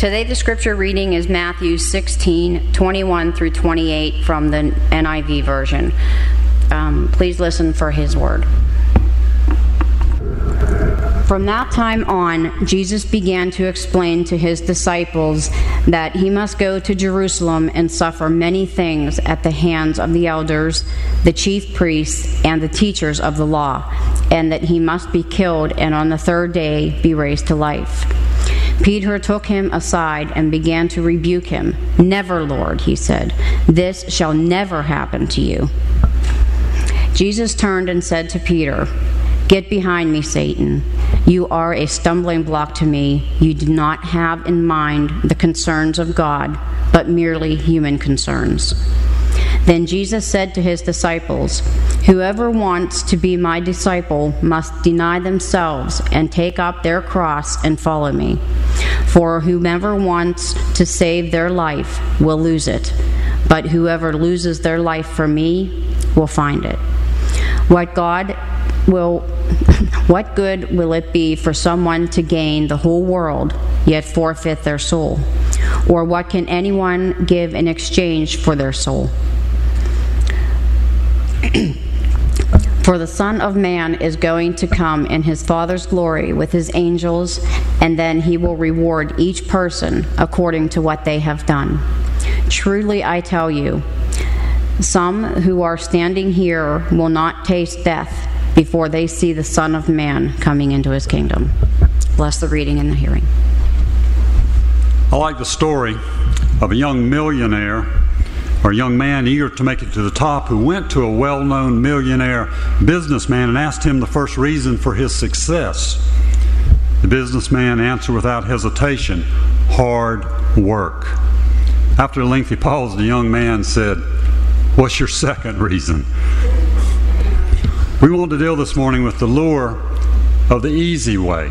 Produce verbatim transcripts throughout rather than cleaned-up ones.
Today the scripture reading is Matthew sixteen, twenty-one through twenty-eight from the N I V version. Um, please listen for his word. From that time on, Jesus began to explain to his disciples that he must go to Jerusalem and suffer many things at the hands of the elders, the chief priests, and the teachers of the law, and that he must be killed and on the third day be raised to life. Peter took him aside and began to rebuke him. "Never, Lord," he said. "This shall never happen to you." Jesus turned and said to Peter, "Get behind me, Satan. You are a stumbling block to me. You do not have in mind the concerns of God, but merely human concerns." Then Jesus said to his disciples, "Whoever wants to be my disciple must deny themselves and take up their cross and follow me. For whomever wants to save their life will lose it, but whoever loses their life for me will find it. What God will, what good will it be for someone to gain the whole world, yet forfeit their soul? Or what can anyone give in exchange for their soul? For the Son of Man is going to come in his Father's glory with his angels, and then he will reward each person according to what they have done. Truly I tell you, some who are standing here will not taste death before they see the Son of Man coming into his kingdom." Bless the reading and the hearing. I like the story of a young millionaire or a young man eager to make it to the top who went to a well-known millionaire businessman and asked him the first reason for his success. The businessman answered without hesitation, "Hard work." After a lengthy pause, the young man said, "What's your second reason?" We want to deal this morning with the lure of the easy way.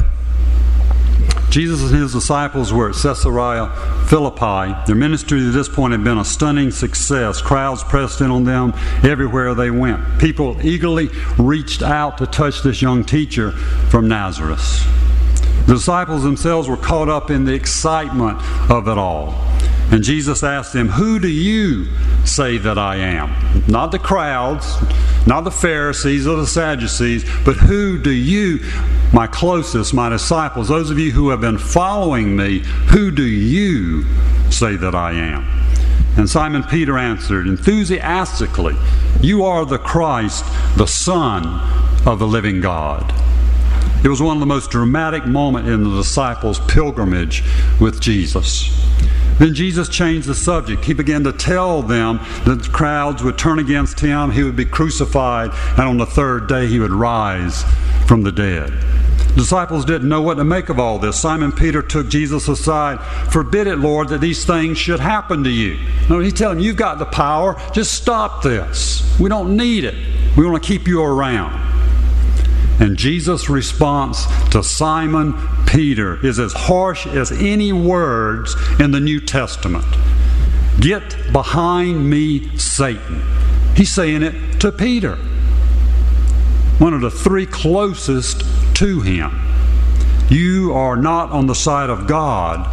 Jesus and his disciples were at Caesarea Philippi. Their ministry to this point had been a stunning success. Crowds pressed in on them everywhere they went. People eagerly reached out to touch this young teacher from Nazareth. The disciples themselves were caught up in the excitement of it all. And Jesus asked them, "Who do you say that I am?" Not the crowds, not the Pharisees or the Sadducees, but who do you, my closest, my disciples, those of you who have been following me, who do you say that I am? And Simon Peter answered enthusiastically, "You are the Christ, the Son of the living God." It was one of the most dramatic moments in the disciples' pilgrimage with Jesus. Then Jesus changed the subject. He began to tell them that the crowds would turn against him, he would be crucified, and on the third day he would rise from the dead. The disciples didn't know what to make of all this. Simon Peter took Jesus aside. "Forbid it, Lord, that these things should happen to you." No, he told him, "You've got the power. Just stop this. We don't need it. We want to keep you around." And Jesus' response to Simon Peter is as harsh as any words in the New Testament. "Get behind me, Satan." He's saying it to Peter, one of the three closest to him. You are not on the side of God,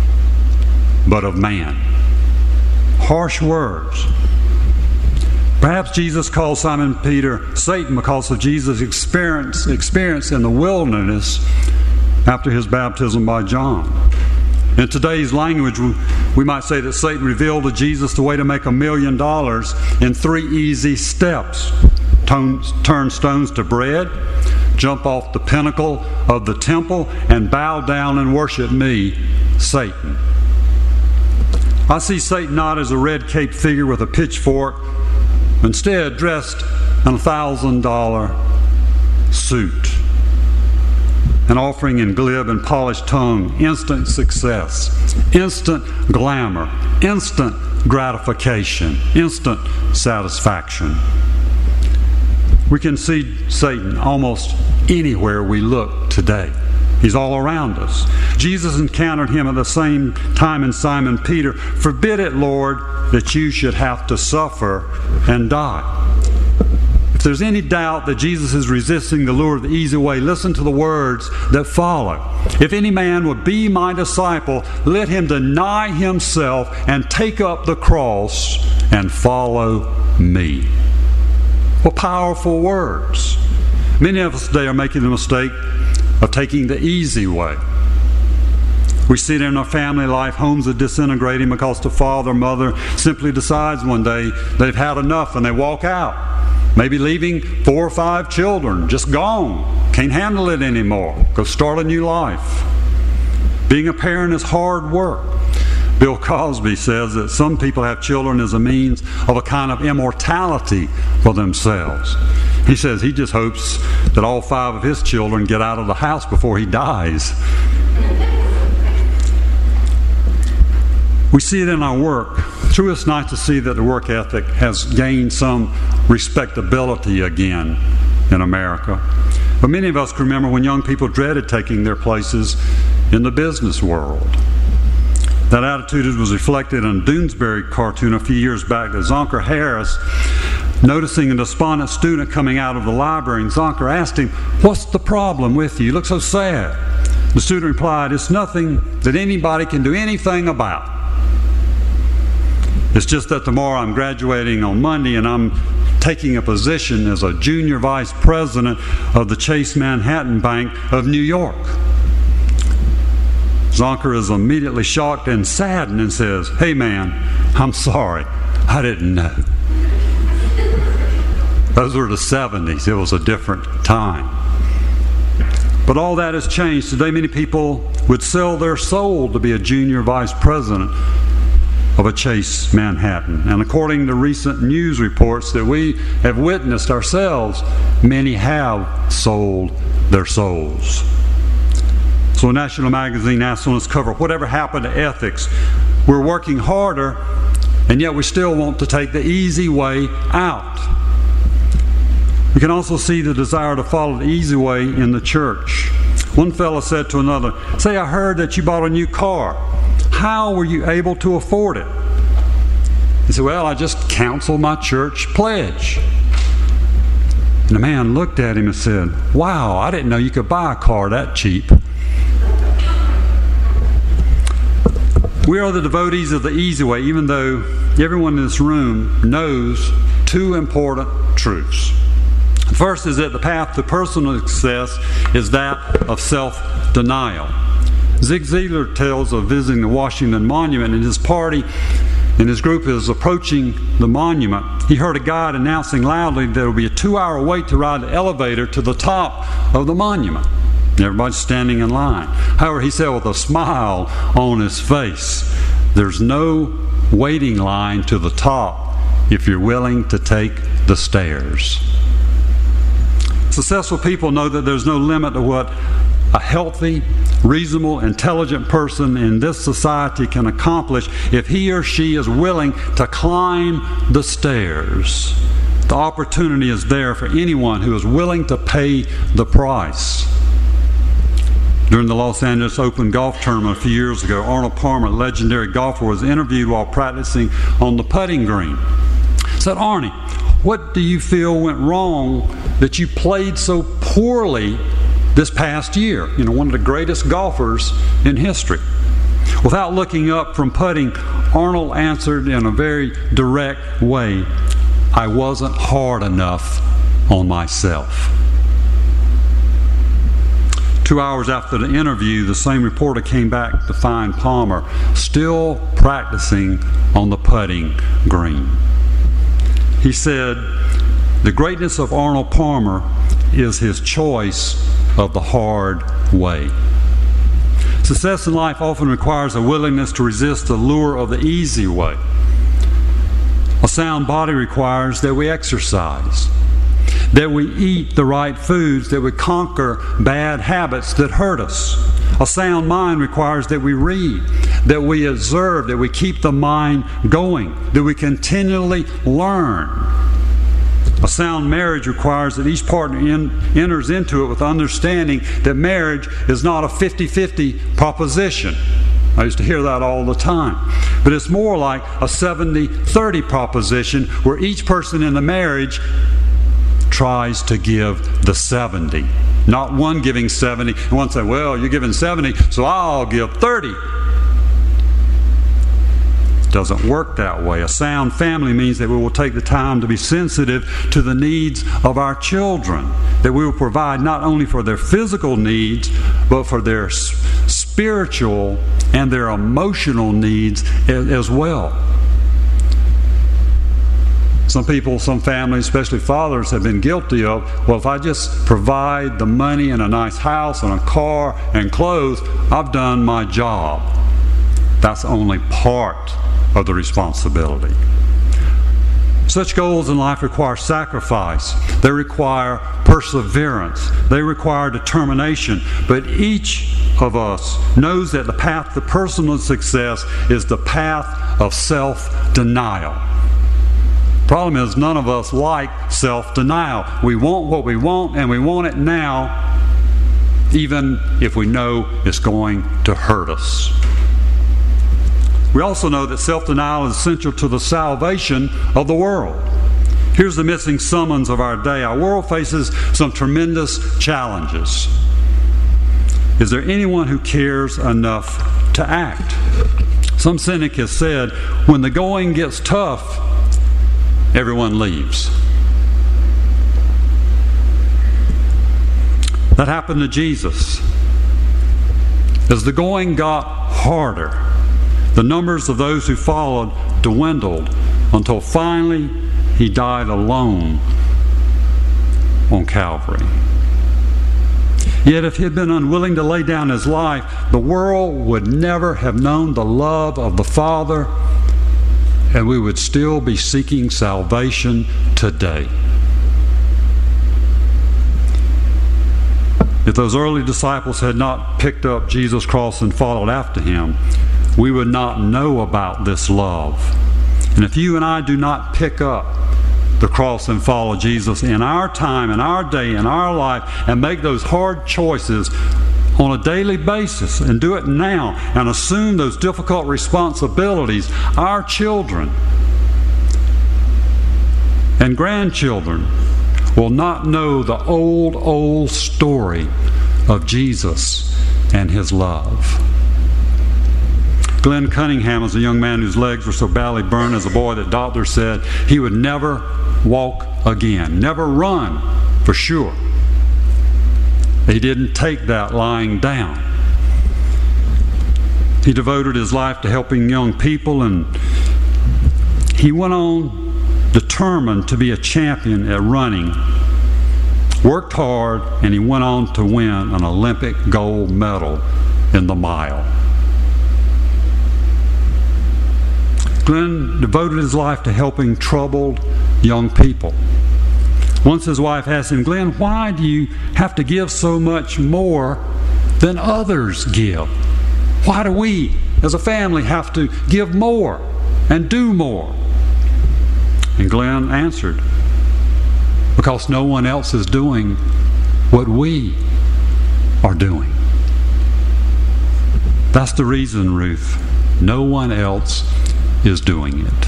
but of man. Harsh words. Perhaps Jesus called Simon Peter Satan because of Jesus' experience, experience in the wilderness after his baptism by John. In today's language, we might say that Satan revealed to Jesus the way to make a million dollars in three easy steps. Turn stones to bread, jump off the pinnacle of the temple, and bow down and worship me, Satan. I see Satan not as a red-caped figure with a pitchfork, instead dressed in a thousand dollar suit and offering in glib and polished tongue instant success, instant glamour, instant gratification, instant satisfaction. We can see Satan almost anywhere we look today. He's all around us. Jesus encountered him at the same time in Simon Peter. "Forbid it, Lord, that you should have to suffer and die." If If there's any doubt that Jesus is resisting the lure of the easy way, listen to the words that follow. If any man would be my disciple, let him deny himself and take up the cross and follow me. What powerful words. Many of us today are making the mistake of taking the easy way. We see it in our family life. Homes are disintegrating because the father or mother simply decides one day they've had enough and they walk out. Maybe leaving four or five children, just gone. Can't handle it anymore. Go start a new life. Being a parent is hard work. Bill Cosby says that some people have children as a means of a kind of immortality for themselves. He says he just hopes that all five of his children get out of the house before he dies. We see it in our work. True, it's nice to see that the work ethic has gained some respectability again in America. But many of us can remember when young people dreaded taking their places in the business world. That attitude was reflected in a Doonesbury cartoon a few years back that Zonker Harris, noticing a despondent student coming out of the library, and Zonker asked him, "What's the problem with you? You look so sad." The student replied, "It's nothing that anybody can do anything about. It's just that tomorrow I'm graduating on Monday and I'm taking a position as a junior vice president of the Chase Manhattan Bank of New York." Zonker is immediately shocked and saddened and says, "Hey man, I'm sorry, I didn't know." Those were the seventies. It was a different time. But all that has changed. Today many people would sell their soul to be a junior vice president of a Chase Manhattan. And according to recent news reports that we have witnessed ourselves, many have sold their souls. So National Magazine asked on its cover, whatever happened to ethics? We're working harder, and yet we still want to take the easy way out. We can also see the desire to follow the easy way in the church. One fellow said to another, "Say, I heard that you bought a new car. How were you able to afford it?" He said, "Well, I just canceled my church pledge." And the man looked at him and said, "Wow, I didn't know you could buy a car that cheap." We are the devotees of the easy way, even though everyone in this room knows two important truths. The first is that the path to personal success is that of self-denial. Zig Ziglar tells of visiting the Washington Monument, and his party and his group is approaching the monument. He heard a guide announcing loudly there would be a two-hour wait to ride the elevator to the top of the monument. Everybody's standing in line. However, he said with a smile on his face, "There's no waiting line to the top if you're willing to take the stairs." Successful people know that there's no limit to what a healthy, reasonable, intelligent person in this society can accomplish if he or she is willing to climb the stairs. The opportunity is there for anyone who is willing to pay the price. During the Los Angeles Open golf tournament a few years ago, Arnold Palmer, a legendary golfer, was interviewed while practicing on the putting green. He said, "Arnie, what do you feel went wrong that you played so poorly this past year?" You know, one of the greatest golfers in history. Without looking up from putting, Arnold answered in a very direct way, "I wasn't hard enough on myself." Two hours after the interview, the same reporter came back to find Palmer still practicing on the putting green. He said, "The greatness of Arnold Palmer is his choice of the hard way." Success in life often requires a willingness to resist the lure of the easy way. A sound body requires that we exercise, that we eat the right foods, that we conquer bad habits that hurt us. A sound mind requires that we read, that we observe, that we keep the mind going, that we continually learn. A sound marriage requires that each partner in, enters into it with understanding that marriage is not a fifty-fifty proposition. I used to hear that all the time. But it's more like a seventy thirty proposition where each person in the marriage tries to give the seventy. Not one giving seventy, and one say, well, you're giving seventy, so I'll give thirty. It doesn't work that way. A sound family means that we will take the time to be sensitive to the needs of our children, that we will provide not only for their physical needs, but for their spiritual and their emotional needs as well. Some people, some families, especially fathers, have been guilty of, well, if I just provide the money and a nice house and a car and clothes, I've done my job. That's only part of the responsibility. Such goals in life require sacrifice. They require perseverance. They require determination. But each of us knows that the path to personal success is the path of self-denial. Problem is, none of us like self-denial. We want what we want, and we want it now, even if we know it's going to hurt us. We also know that self-denial is essential to the salvation of the world. Here's the missing summons of our day. Our world faces some tremendous challenges. Is there anyone who cares enough to act? Some cynic has said, when the going gets tough, everyone leaves. That happened to Jesus. As the going got harder, the numbers of those who followed dwindled until finally he died alone on Calvary. Yet if he had been unwilling to lay down his life, the world would never have known the love of the Father, and we would still be seeking salvation today. If those early disciples had not picked up Jesus' cross and followed after him, we would not know about this love. And if you and I do not pick up the cross and follow Jesus in our time, in our day, in our life, and make those hard choices on a daily basis, and do it now, and assume those difficult responsibilities, our children and grandchildren will not know the old, old story of Jesus and his love. Glenn Cunningham was a young man whose legs were so badly burned as a boy that doctors said he would never walk again, never run for sure. He didn't take that lying down. He devoted his life to helping young people, and he went on determined to be a champion at running. Worked hard, and he went on to win an Olympic gold medal in the mile. Glenn devoted his life to helping troubled young people. Once his wife asked him, Glenn, why do you have to give so much more than others give? Why do we, as a family, have to give more and do more? And Glenn answered, because no one else is doing what we are doing. That's the reason, Ruth. No one else is doing it.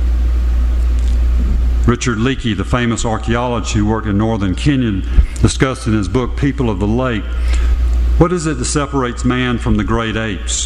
Richard Leakey, the famous archaeologist who worked in northern Kenya, discussed in his book, People of the Lake, what is it that separates man from the great apes?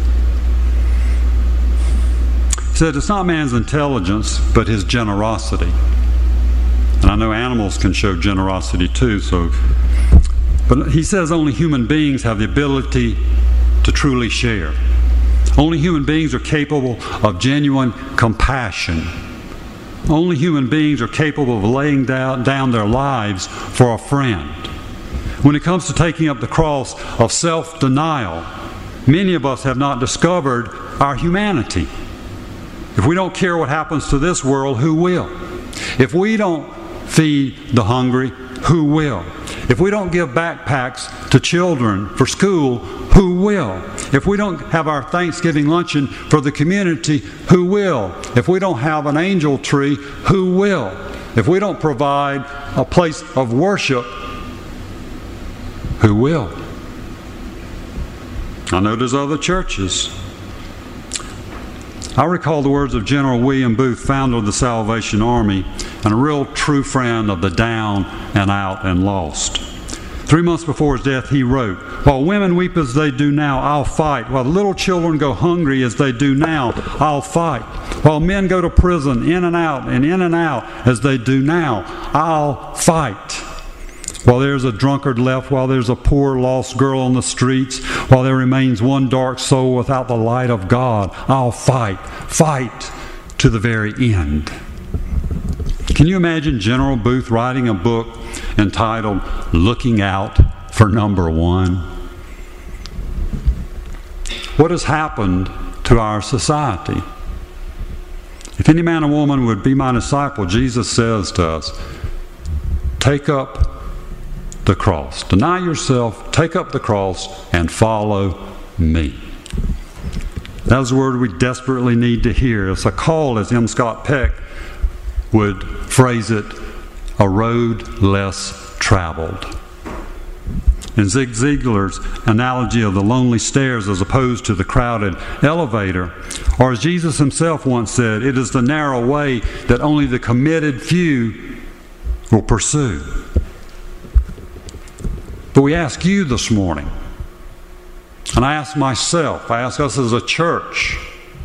He said, it's not man's intelligence, but his generosity. And I know animals can show generosity too, so, but he says only human beings have the ability to truly share. Only human beings are capable of genuine compassion. Only human beings are capable of laying down, down their lives for a friend. When it comes to taking up the cross of self-denial, many of us have not discovered our humanity. If we don't care what happens to this world, who will? If we don't feed the hungry, who will? If we don't give backpacks to children for school, who will? If we don't have our Thanksgiving luncheon for the community, who will? If we don't have an angel tree, who will? If we don't provide a place of worship, who will? I know there's other churches. I recall the words of General William Booth, founder of the Salvation Army, and a real true friend of the down and out and lost. Three months before his death, he wrote, "While women weep as they do now, I'll fight. While little children go hungry as they do now, I'll fight. While men go to prison, in and out and in and out as they do now, I'll fight. While there's a drunkard left, while there's a poor lost girl on the streets, while there remains one dark soul without the light of God, I'll fight, fight to the very end." Can you imagine General Booth writing a book entitled "Looking Out for Number One"? What has happened to our society? If any man or woman would be my disciple, Jesus says to us, take up the cross. Deny yourself, take up the cross, and follow me. That's the word we desperately need to hear. It's a call, as M. Scott Peck would phrase it, a road less traveled. In Zig Ziglar's analogy of the lonely stairs as opposed to the crowded elevator, or as Jesus himself once said, it is the narrow way that only the committed few will pursue. But we ask you this morning, and I ask myself, I ask us as a church,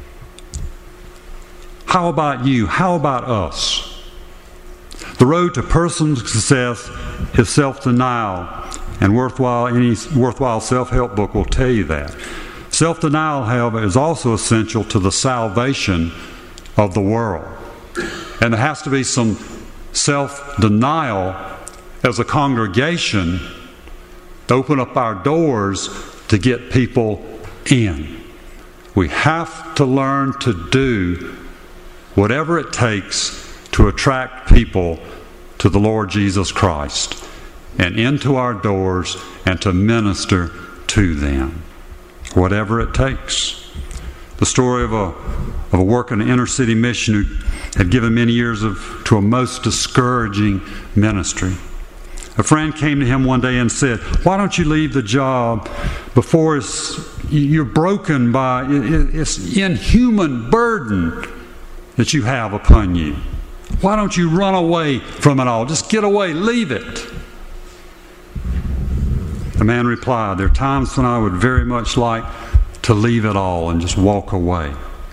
how about you? How about us? The road to personal success is self-denial, and worthwhile any worthwhile self-help book will tell you that. Self-denial, however, is also essential to the salvation of the world. And there has to be some self-denial as a congregation to open up our doors to get people in. We have to learn to do whatever it takes to attract people to the Lord Jesus Christ and into our doors and to minister to them, whatever it takes. The story of a of a worker in an inner city mission who had given many years of to a most discouraging ministry. A friend came to him one day and said, "Why don't you leave the job before it's, you're broken by it's inhuman burden that you have upon you? Why don't you run away from it all? Just get away, leave it." The man replied, "There are times when I would very much like to leave it all and just walk away.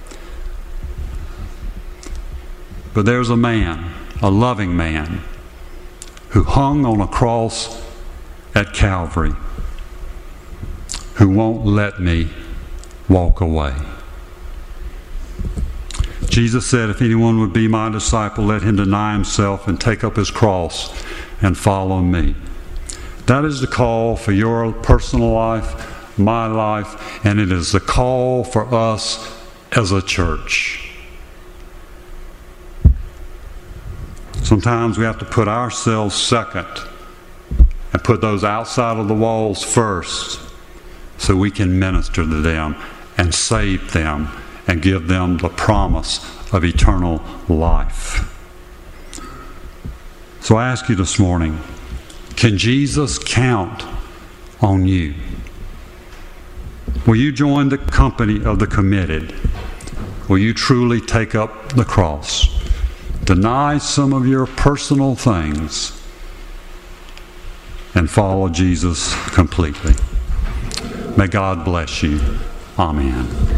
But there's a man, a loving man, who hung on a cross at Calvary, who won't let me walk away." Jesus said, "If anyone would be my disciple, let him deny himself and take up his cross and follow me." That is the call for your personal life, my life, and it is the call for us as a church. Sometimes we have to put ourselves second and put those outside of the walls first so we can minister to them and save them and give them the promise of eternal life. So I ask you this morning, can Jesus count on you? Will you join the company of the committed? Will you truly take up the cross? Deny some of your personal things and follow Jesus completely. May God bless you. Amen.